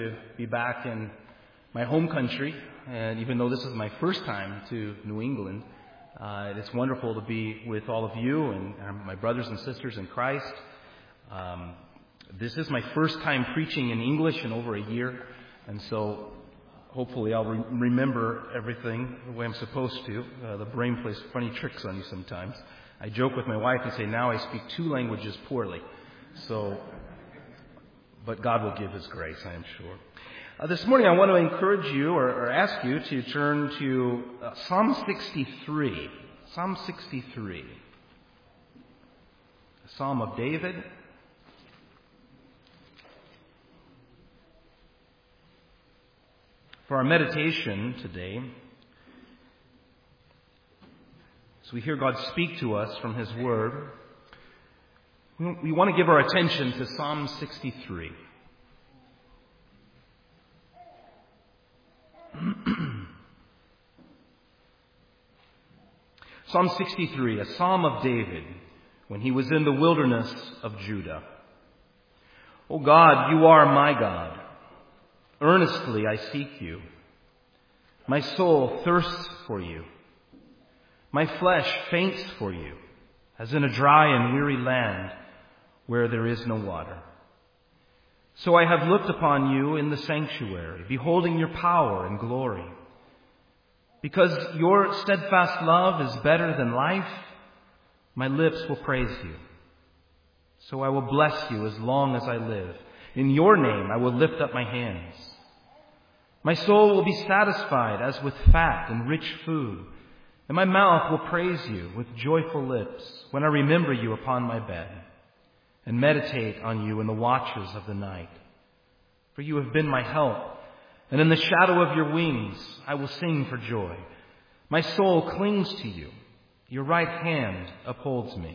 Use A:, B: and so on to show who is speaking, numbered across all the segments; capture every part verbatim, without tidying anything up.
A: To be back in my home country, and even though this is my first time to New England, uh, it's wonderful to be with all of you and um, my brothers and sisters in Christ. Um, this is my first time preaching in English in over a year, and so hopefully I'll re- remember everything the way I'm supposed to. Uh, the brain plays funny tricks on you sometimes. I joke with my wife and say, now I speak two languages poorly. So... But God will give His grace, I am sure. Uh, this morning I want to encourage you or, or ask you to turn to uh, Psalm sixty-three. Psalm sixty-three. A Psalm of David. For our meditation today, as we hear God speak to us from His Word, we want to give our attention to Psalm sixty-three. Psalm sixty-three, a psalm of David when he was in the wilderness of Judah. O God, you are my God. Earnestly I seek you. My soul thirsts for you. My flesh faints for you, as in a dry and weary land, where there is no water. So I have looked upon you in the sanctuary, beholding your power and glory. Because your steadfast love is better than life, my lips will praise you. So I will bless you as long as I live. In your name I will lift up my hands. My soul will be satisfied as with fat and rich food, and my mouth will praise you with joyful lips when I remember you upon my bed and meditate on you in the watches of the night. For you have been my help, and in the shadow of your wings I will sing for joy. My soul clings to you. Your right hand upholds me.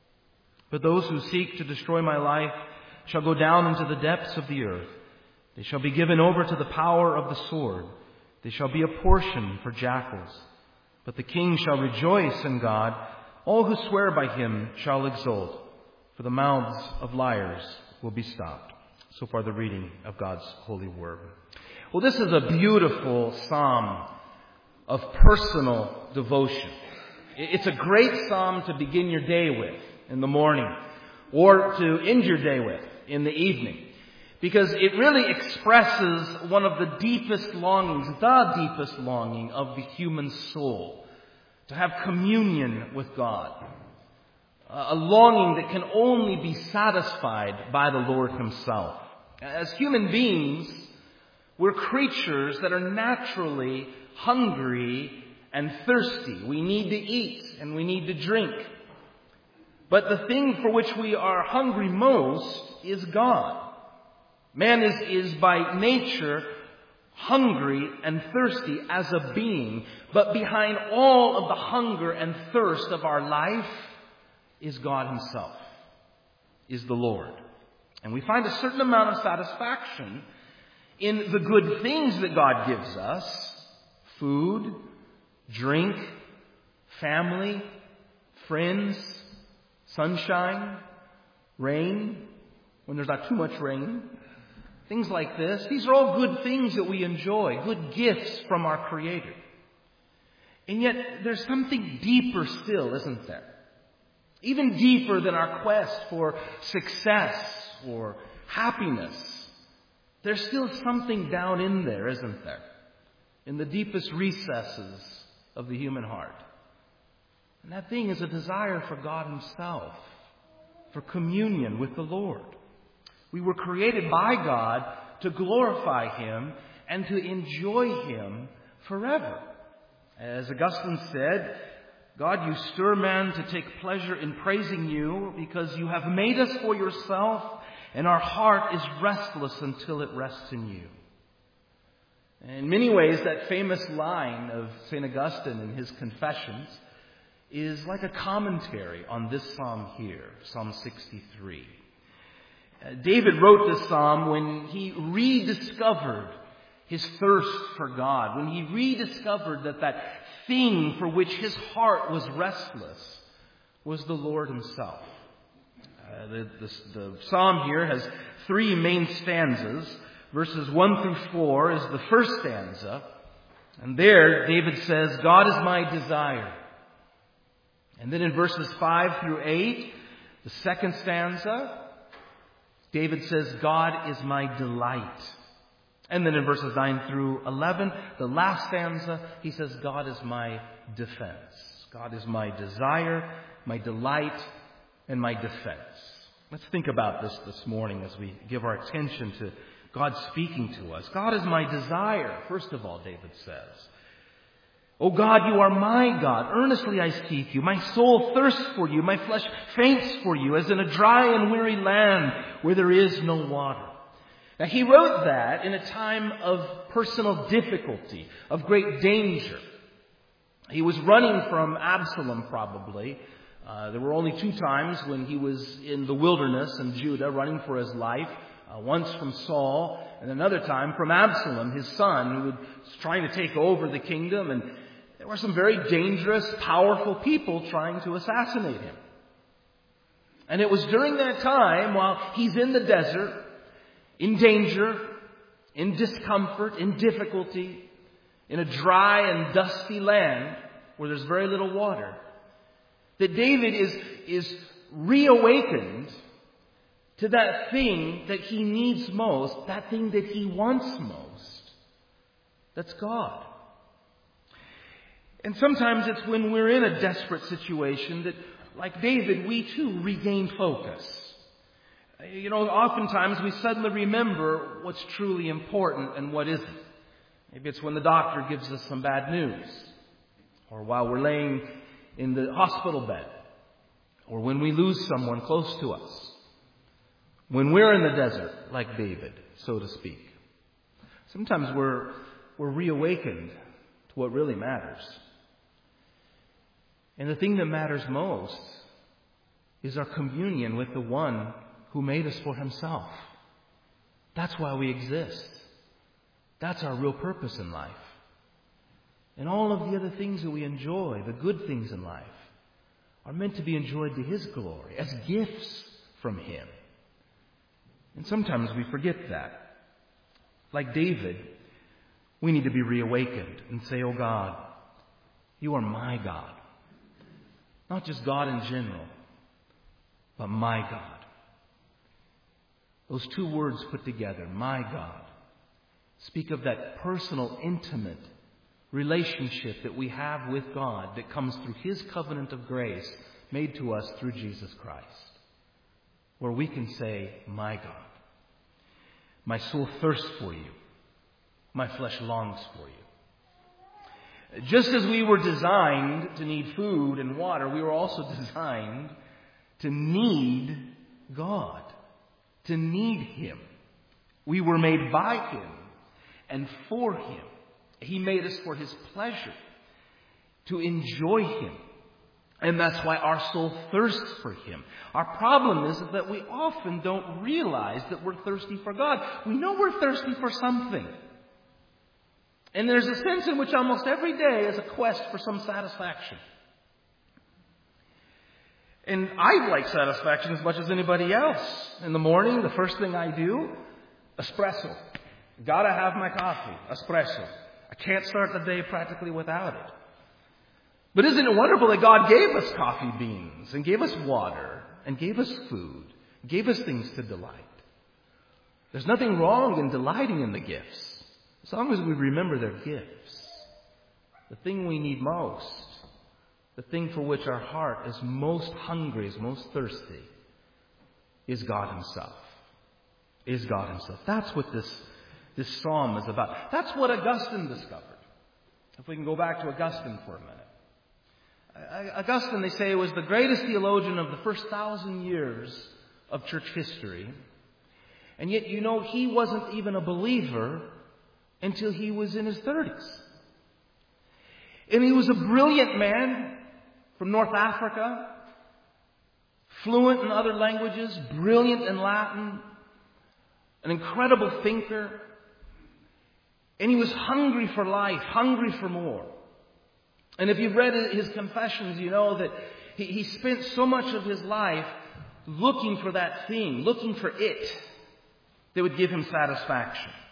A: But those who seek to destroy my life shall go down into the depths of the earth. They shall be given over to the power of the sword. They shall be a portion for jackals. But the king shall rejoice in God. All who swear by him shall exult. For the mouths of liars will be stopped. So far the reading of God's holy word. Well, this is a beautiful psalm of personal devotion. It's a great psalm to begin your day with in the morning, or to end your day with in the evening, because it really expresses one of the deepest longings, the deepest longing of the human soul, to have communion with God. A longing that can only be satisfied by the Lord Himself. As human beings, we're creatures that are naturally hungry and thirsty. We need to eat and we need to drink. But the thing for which we are hungry most is God. Man is, is by nature hungry and thirsty as a being. But behind all of the hunger and thirst of our life is God Himself, is the Lord. And we find a certain amount of satisfaction in the good things that God gives us: food, drink, family, friends, sunshine, rain, when there's not too much rain, things like this. These are all good things that we enjoy, good gifts from our Creator. And yet there's something deeper still, isn't there? Even deeper than our quest for success or happiness. There's still something down in there, isn't there? In the deepest recesses of the human heart. And that thing is a desire for God Himself, for communion with the Lord. We were created by God to glorify Him and to enjoy Him forever. As Augustine said, God, you stir man to take pleasure in praising you because you have made us for yourself, and our heart is restless until it rests in you. In many ways, that famous line of Saint Augustine in his Confessions is like a commentary on this psalm here, Psalm sixty-three. Uh, David wrote this psalm when he rediscovered his thirst for God, when he rediscovered that that thing for which his heart was restless was the Lord Himself. Uh, the, the, the psalm here has three main stanzas. Verses one through four is the first stanza. And there, David says, God is my desire. And then in verses five through eight, the second stanza, David says, God is my delight. And then in verses nine through eleven, the last stanza, he says, God is my defense. God is my desire, my delight, and my defense. Let's think about this this morning as we give our attention to God speaking to us. God is my desire, first of all, David says. O God, you are my God. Earnestly I seek you. My soul thirsts for you. My flesh faints for you, as in a dry and weary land where there is no water. Now, he wrote that in a time of personal difficulty, of great danger. He was running from Absalom, probably. Uh, there were only two times when he was in the wilderness in Judah, running for his life. Uh, once from Saul, and another time from Absalom, his son, who was trying to take over the kingdom. And there were some very dangerous, powerful people trying to assassinate him. And it was during that time, while he's in the desert, in danger, in discomfort, in difficulty, in a dry and dusty land where there's very little water, that David is, is reawakened to that thing that he needs most, that thing that he wants most. That's God. And sometimes it's when we're in a desperate situation that, like David, we too regain focus. You know, oftentimes we suddenly remember what's truly important and what isn't. Maybe it's when the doctor gives us some bad news, or while we're laying in the hospital bed, or when we lose someone close to us. When we're in the desert, like David, so to speak. Sometimes we're, we're reawakened to what really matters. And the thing that matters most is our communion with the one who made us for himself. That's why we exist. That's our real purpose in life. And all of the other things that we enjoy, the good things in life, are meant to be enjoyed to his glory, as gifts from him. And sometimes we forget that. Like David, we need to be reawakened and say, oh God, you are my God. Not just God in general, but my God. Those two words put together, my God, speak of that personal, intimate relationship that we have with God that comes through his covenant of grace made to us through Jesus Christ, where we can say, my God, my soul thirsts for you, my flesh longs for you. Just as we were designed to need food and water, we were also designed to need God, to need him. We were made by him and for him. He made us for his pleasure, to enjoy him. And that's why our soul thirsts for him. Our problem is that we often don't realize that we're thirsty for God. We know we're thirsty for something. And there's a sense in which almost every day is a quest for some satisfaction. And I like satisfaction as much as anybody else. In the morning, the first thing I do, espresso. Gotta have my coffee, espresso. I can't start the day practically without it. But isn't it wonderful that God gave us coffee beans and gave us water and gave us food, gave us things to delight? There's nothing wrong in delighting in the gifts, as long as we remember they're gifts. The thing we need most, the thing for which our heart is most hungry, is most thirsty, is God himself. Is God himself. That's what this, this psalm is about. That's what Augustine discovered. If we can go back to Augustine for a minute. Augustine, they say, was the greatest theologian of the first thousand years of church history. And yet, you know, he wasn't even a believer until he was in his thirties. And he was a brilliant man from North Africa, fluent in other languages, brilliant in Latin, an incredible thinker. And he was hungry for life, hungry for more. And if you've read his confessions, you know that he, he spent so much of his life looking for that thing, looking for it that would give him satisfaction.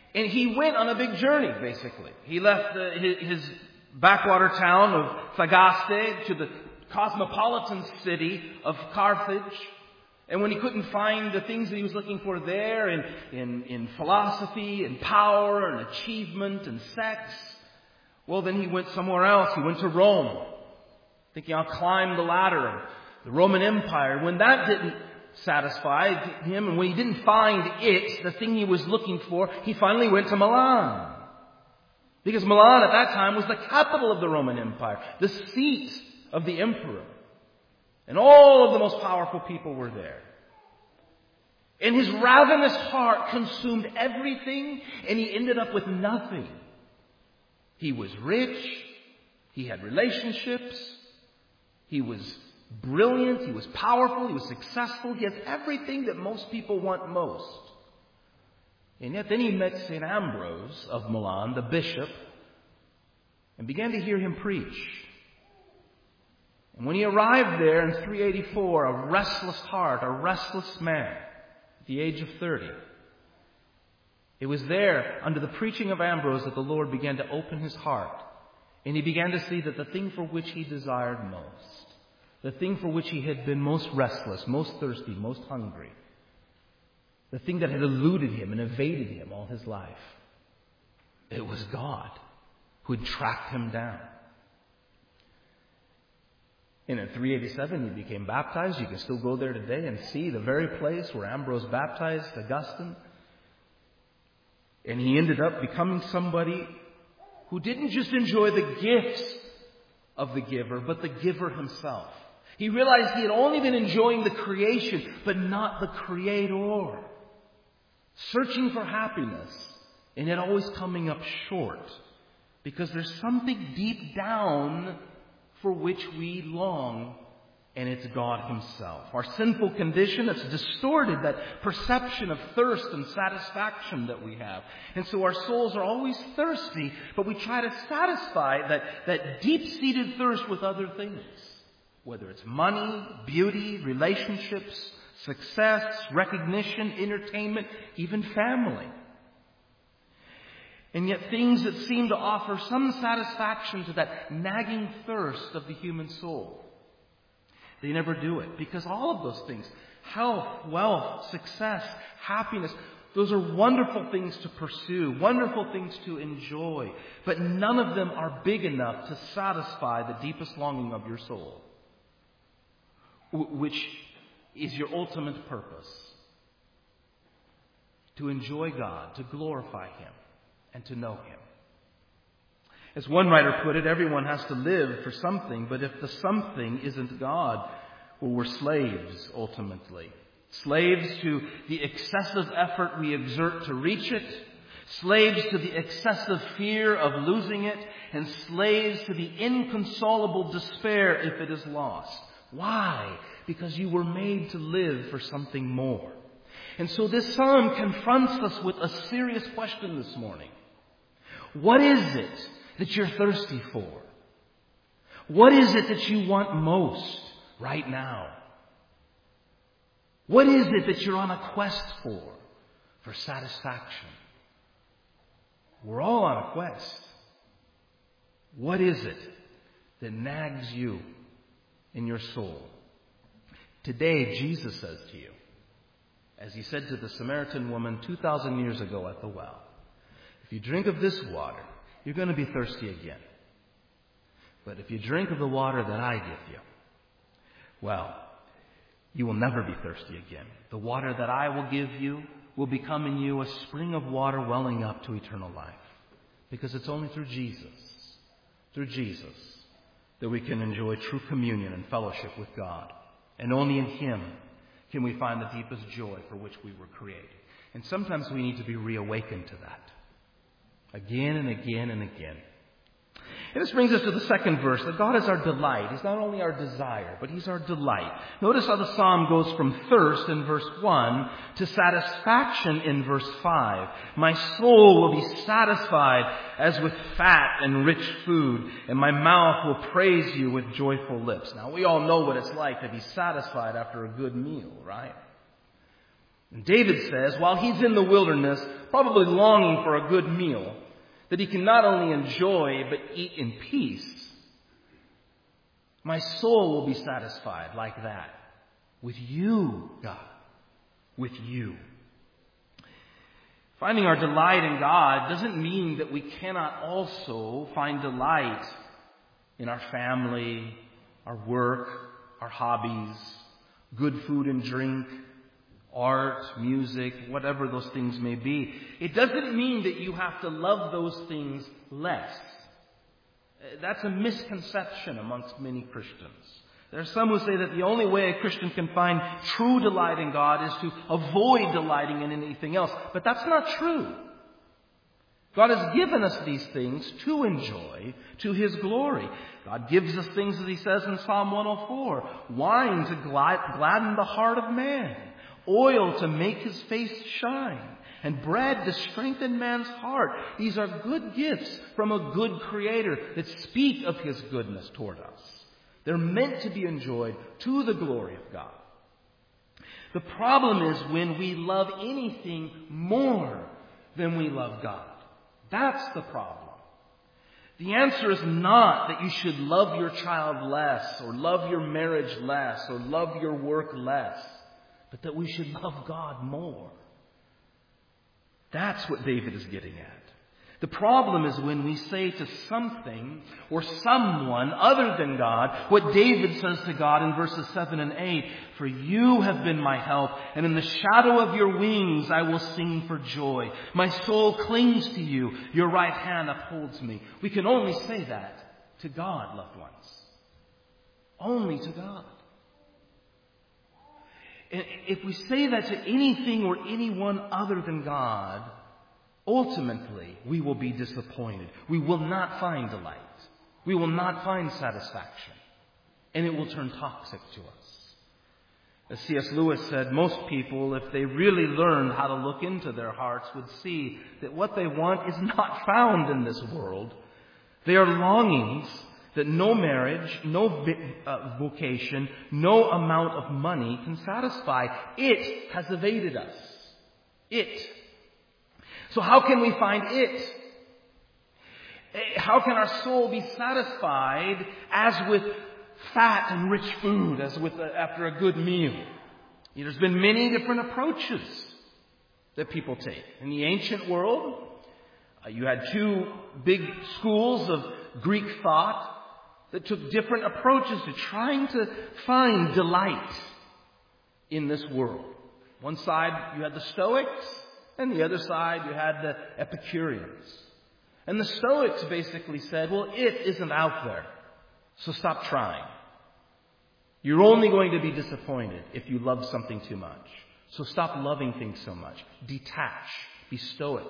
A: And he went on a big journey, basically. He left the, his, his backwater town of Thagaste to the cosmopolitan city of Carthage. And when he couldn't find the things that he was looking for there in, in, in philosophy and power and achievement and sex, well, then he went somewhere else. He went to Rome, thinking, I'll climb the ladder of the Roman Empire. When that didn't satisfy him, and when he didn't find it, the thing he was looking for, he finally went to Milan. Because Milan at that time was the capital of the Roman Empire, the seat of the emperor. And all of the most powerful people were there. And his ravenous heart consumed everything, and he ended up with nothing. He was rich. He had relationships. He was brilliant. He was powerful. He was successful. He has everything that most people want most. And yet then he met Saint Ambrose of Milan, the bishop, and began to hear him preach. And when he arrived there in three eighty-four, a restless heart, a restless man, at the age of thirty, it was there, under the preaching of Ambrose, that the Lord began to open his heart. And he began to see that the thing for which he desired most, the thing for which he had been most restless, most thirsty, most hungry, the thing that had eluded him and evaded him all his life, it was God who had tracked him down. And in three eighty-seven, he became baptized. You can still go there today and see the very place where Ambrose baptized Augustine. And he ended up becoming somebody who didn't just enjoy the gifts of the giver, but the giver himself. He realized he had only been enjoying the creation, but not the creator. Searching for happiness, and yet always coming up short. Because there's something deep down for which we long, and it's God Himself. Our sinful condition has distorted that perception of thirst and satisfaction that we have. And so our souls are always thirsty, but we try to satisfy that, that deep-seated thirst with other things. Whether it's money, beauty, relationships, success, recognition, entertainment, even family. And yet things that seem to offer some satisfaction to that nagging thirst of the human soul, they never do it. Because all of those things, health, wealth, success, happiness, those are wonderful things to pursue, wonderful things to enjoy. But none of them are big enough to satisfy the deepest longing of your soul, which is your ultimate purpose. To enjoy God, to glorify Him, and to know Him. As one writer put it, everyone has to live for something, but if the something isn't God, well, we're slaves, ultimately. Slaves to the excessive effort we exert to reach it, slaves to the excessive fear of losing it, and slaves to the inconsolable despair if it is lost. Why? Because you were made to live for something more. And so this psalm confronts us with a serious question this morning. What is it that you're thirsty for? What is it that you want most right now? What is it that you're on a quest for, for satisfaction? We're all on a quest. What is it that nags you in your soul? Today, Jesus says to you, as He said to the Samaritan woman two thousand years ago at the well, if you drink of this water, you're going to be thirsty again. But if you drink of the water that I give you, well, you will never be thirsty again. The water that I will give you will become in you a spring of water welling up to eternal life. Because it's only through Jesus, through Jesus, that we can enjoy true communion and fellowship with God. And only in Him can we find the deepest joy for which we were created. And sometimes we need to be reawakened to that. Again and again and again. And this brings us to the second verse, that God is our delight. He's not only our desire, but He's our delight. Notice how the psalm goes from thirst in verse one to satisfaction in verse five. My soul will be satisfied as with fat and rich food, and my mouth will praise you with joyful lips. Now, we all know what it's like to be satisfied after a good meal, right? And David says, while he's in the wilderness, probably longing for a good meal, that he can not only enjoy, but eat in peace. My soul will be satisfied like that. With you, God. With you. Finding our delight in God doesn't mean that we cannot also find delight in our family, our work, our hobbies, good food and drink, art, music, whatever those things may be. It doesn't mean that you have to love those things less. That's a misconception amongst many Christians. There are some who say that the only way a Christian can find true delight in God is to avoid delighting in anything else. But that's not true. God has given us these things to enjoy to His glory. God gives us things, as He says in Psalm one oh four, wine to gladden the heart of man, oil to make his face shine, and bread to strengthen man's heart. These are good gifts from a good Creator that speak of His goodness toward us. They're meant to be enjoyed to the glory of God. The problem is when we love anything more than we love God. That's the problem. The answer is not that you should love your child less, or love your marriage less, or love your work less, but that we should love God more. That's what David is getting at. The problem is when we say to something or someone other than God what David says to God in verses seven and eight, "For you have been my help, and in the shadow of your wings I will sing for joy. My soul clings to you, your right hand upholds me." We can only say that to God, loved ones. Only to God. If we say that to anything or anyone other than God, ultimately we will be disappointed. We will not find delight. We will not find satisfaction. And it will turn toxic to us. As C S Lewis said, most people, if they really learned how to look into their hearts, would see that what they want is not found in this world. They are longings that no marriage, no uh, vocation, no amount of money can satisfy. It has evaded us. It. So how can we find it? How can our soul be satisfied as with fat and rich food, as with a, after a good meal? You know, there's been many different approaches that people take. In the ancient world, uh, you had two big schools of Greek thought that took different approaches to trying to find delight in this world. One side you had the Stoics, and the other side you had the Epicureans. And the Stoics basically said, well, it isn't out there, so stop trying. You're only going to be disappointed if you love something too much. So stop loving things so much. Detach. Be stoic.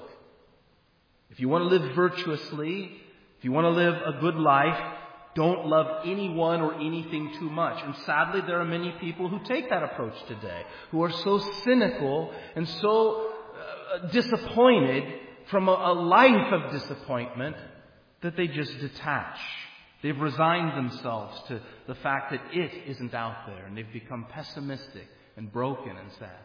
A: If you want to live virtuously, if you want to live a good life, don't love anyone or anything too much. And sadly, there are many people who take that approach today, who are so cynical and so uh, disappointed from a, a life of disappointment that they just detach. They've resigned themselves to the fact that it isn't out there, and they've become pessimistic and broken and sad.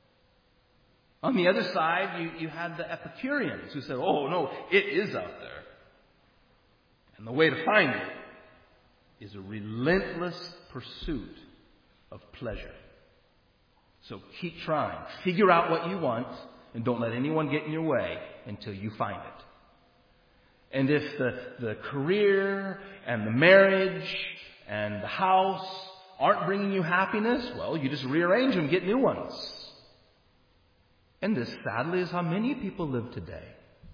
A: On the other side, you, you had the Epicureans who said, oh no, it is out there. And the way to find it is a relentless pursuit of pleasure. So keep trying. Figure out what you want, and don't let anyone get in your way until you find it. And if the, the career and the marriage and the house aren't bringing you happiness, well, you just rearrange them, get new ones. And this, sadly, is how many people live today.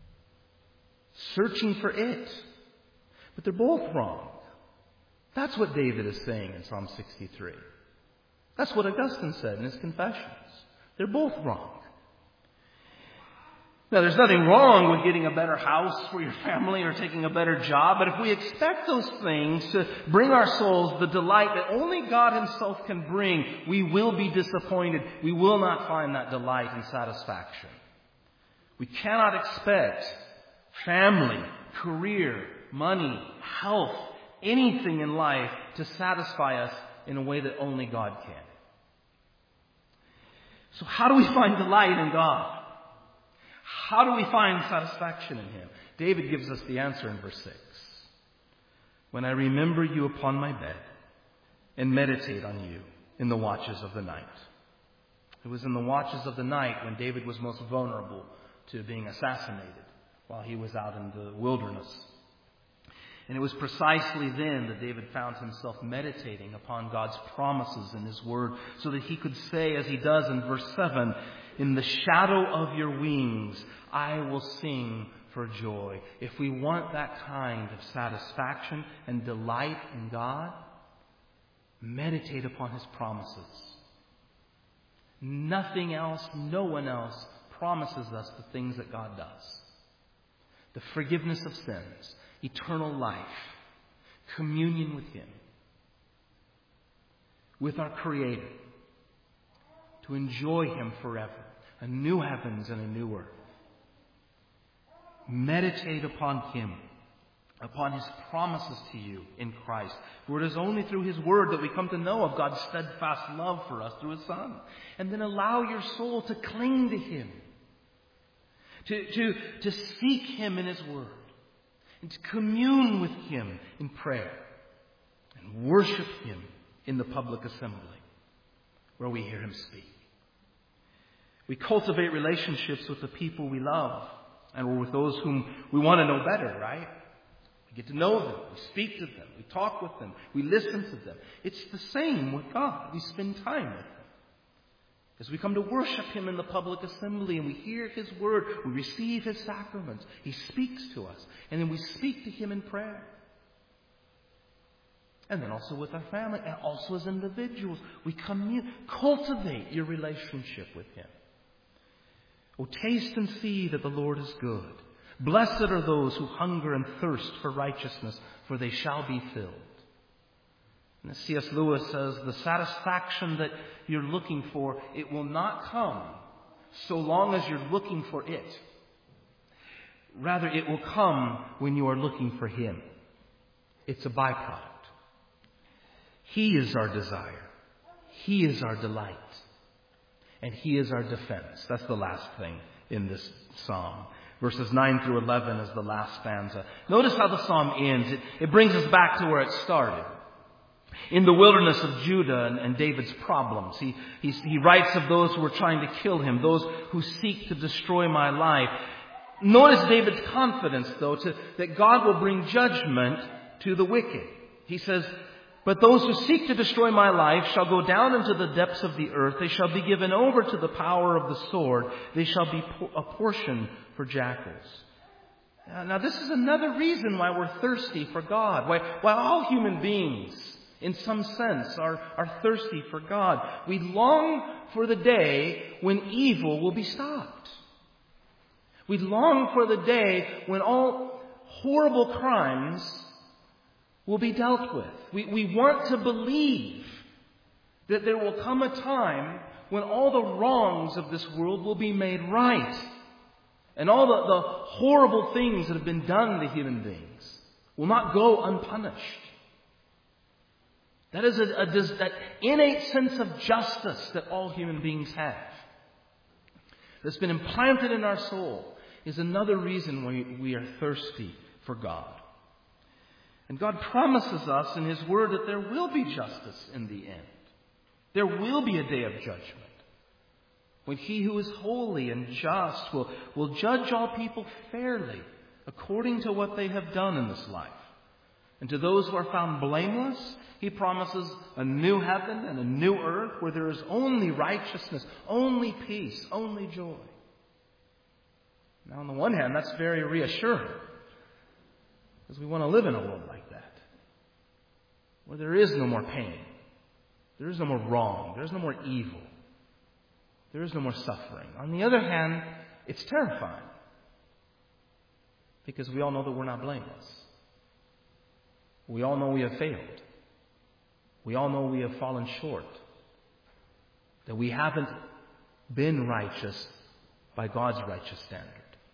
A: Searching for it. But they're both wrong. That's what David is saying in Psalm sixty-three. That's what Augustine said in his Confessions. They're both wrong. Now, there's nothing wrong with getting a better house for your family or taking a better job, but if we expect those things to bring our souls the delight that only God Himself can bring, we will be disappointed. We will not find that delight and satisfaction. We cannot expect family, career, money, health, anything in life to satisfy us in a way that only God can. So how do we find delight in God? How do we find satisfaction in Him? David gives us the answer in verse six. When I remember you upon my bed and meditate on you in the watches of the night. It was in the watches of the night when David was most vulnerable to being assassinated while he was out in the wilderness. And it was precisely then that David found himself meditating upon God's promises in His Word so that he could say, as he does in verse seven, in the shadow of your wings, I will sing for joy. If we want that kind of satisfaction and delight in God, meditate upon His promises. Nothing else, no one else promises us the things that God does. The forgiveness of sins, eternal life, communion with Him, with our Creator, to enjoy Him forever, a new heavens and a new earth. Meditate upon Him, upon His promises to you in Christ. For it is only through His Word that we come to know of God's steadfast love for us through His Son. And then allow your soul to cling to Him, to, to, to seek Him in His Word, and to commune with Him in prayer, and worship Him in the public assembly, where we hear Him speak. We cultivate relationships with the people we love, and with those whom we want to know better, right? We get to know them. We speak to them. We talk with them. We listen to them. It's the same with God. We spend time with Him. As we come to worship Him in the public assembly and we hear His Word, we receive His sacraments. He speaks to us. And then we speak to Him in prayer. And then also with our family and also as individuals, we commune. Cultivate your relationship with Him. Oh, taste and see that the Lord is good. Blessed are those who hunger and thirst for righteousness, for they shall be filled. And as C S Lewis says, the satisfaction that you're looking for, it will not come so long as you're looking for it. Rather, it will come when you are looking for Him. It's a byproduct. He is our desire. He is our delight. And He is our defense. That's the last thing in this psalm. Verses nine through eleven is the last stanza. Notice how the psalm ends. It, it brings us back to where it started. In the wilderness of Judah and, and David's problems. He, he, he writes of those who are trying to kill him, those who seek to destroy my life. Notice David's confidence, though, to, that God will bring judgment to the wicked. He says, but those who seek to destroy my life shall go down into the depths of the earth. They shall be given over to the power of the sword. They shall be a portion for jackals. Now, this is another reason why we're thirsty for God. Why, why all human beings, in some sense, are, are thirsty for God. We long for the day when evil will be stopped. We long for the day when all horrible crimes will be dealt with. We, we want to believe that there will come a time when all the wrongs of this world will be made right. And all the, the horrible things that have been done to human beings will not go unpunished. That is a, a, that innate sense of justice that all human beings have, that's been implanted in our soul, is another reason why we are thirsty for God. And God promises us in His Word that there will be justice in the end. There will be a day of judgment, when He who is holy and just will, will judge all people fairly, according to what they have done in this life. And to those who are found blameless, He promises a new heaven and a new earth where there is only righteousness, only peace, only joy. Now, on the one hand, that's very reassuring, because we want to live in a world like that, where there is no more pain, there is no more wrong, there is no more evil, there is no more suffering. On the other hand, it's terrifying, because we all know that we're not blameless. We all know we have failed. We all know we have fallen short, that we haven't been righteous by God's righteous standard.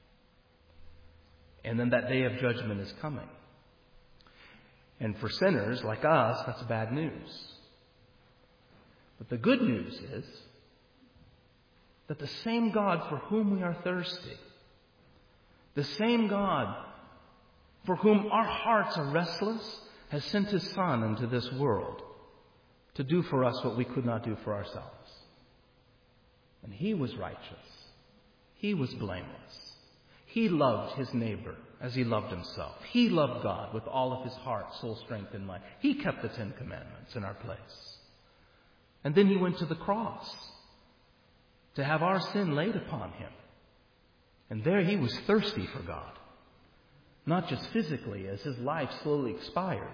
A: And then that day of judgment is coming. And for sinners like us, that's bad news. But the good news is that the same God for whom we are thirsty, the same God for whom our hearts are restless, has sent His Son into this world to do for us what we could not do for ourselves. And He was righteous. He was blameless. He loved His neighbor as He loved Himself. He loved God with all of His heart, soul, strength, and mind. He kept the Ten Commandments in our place. And then He went to the cross to have our sin laid upon Him. And there He was thirsty for God. Not just physically as His life slowly expired,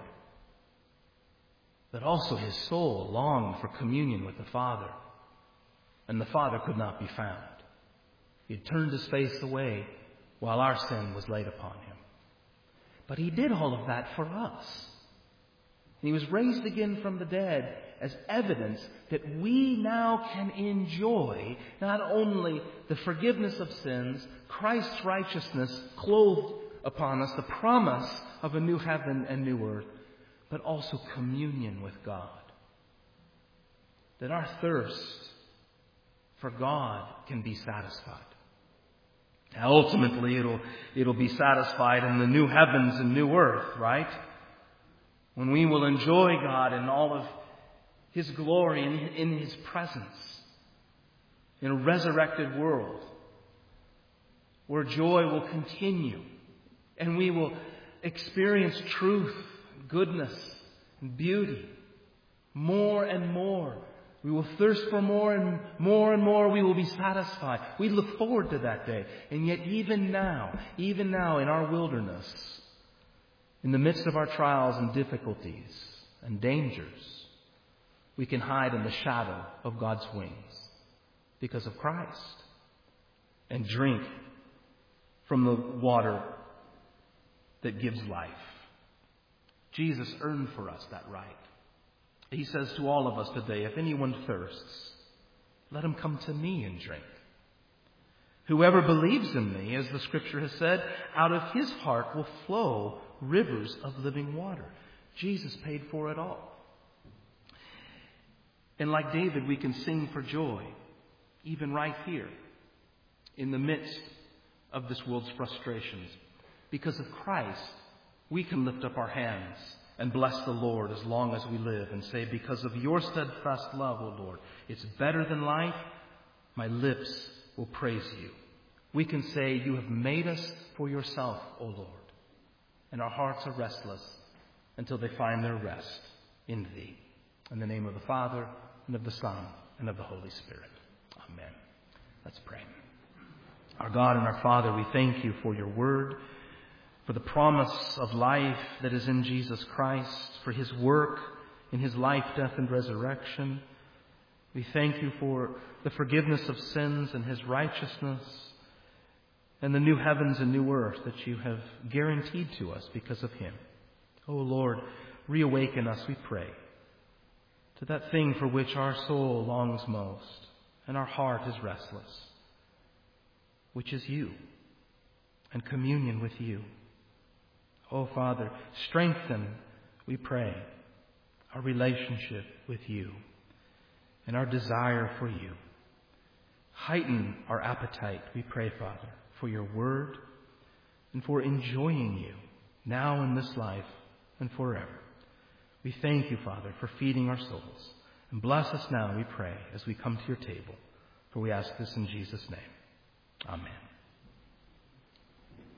A: but also His soul longed for communion with the Father. And the Father could not be found. He had turned His face away while our sin was laid upon Him. But He did all of that for us. And He was raised again from the dead as evidence that we now can enjoy not only the forgiveness of sins, Christ's righteousness clothed upon us, the promise of a new heaven and new earth, but also communion with God. That our thirst for God can be satisfied. Now, ultimately, it'll, it'll be satisfied in the new heavens and new earth, right? When we will enjoy God in all of His glory and in His presence, in a resurrected world, where joy will continue, and we will experience truth, goodness, and beauty more and more. We will thirst for more and more and more. We will be satisfied. We look forward to that day. And yet even now, even now in our wilderness, in the midst of our trials and difficulties and dangers, we can hide in the shadow of God's wings because of Christ and drink from the water that gives life. Jesus earned for us that right. He says to all of us today, if anyone thirsts, let him come to me and drink. Whoever believes in me, as the Scripture has said, out of his heart will flow rivers of living water. Jesus paid for it all. And like David, we can sing for joy, even right here, in the midst of this world's frustrations. Because of Christ, we can lift up our hands and bless the Lord as long as we live and say, because of your steadfast love, O Lord, it's better than life. My lips will praise you. We can say, you have made us for yourself, O Lord. And our hearts are restless until they find their rest in thee. In the name of the Father, and of the Son, and of the Holy Spirit. Amen. Let's pray. Our God and our Father, we thank you for your word, for the promise of life that is in Jesus Christ, for his work in his life, death, and resurrection. We thank you for the forgiveness of sins and his righteousness and the new heavens and new earth that you have guaranteed to us because of him. Oh Lord, reawaken us, we pray, to that thing for which our soul longs most and our heart is restless, which is you and communion with you. Oh, Father, strengthen, we pray, our relationship with you and our desire for you. Heighten our appetite, we pray, Father, for your word and for enjoying you now in this life and forever. We thank you, Father, for feeding our souls. And bless us now, we pray, as we come to your table. For we ask this in Jesus' name. Amen.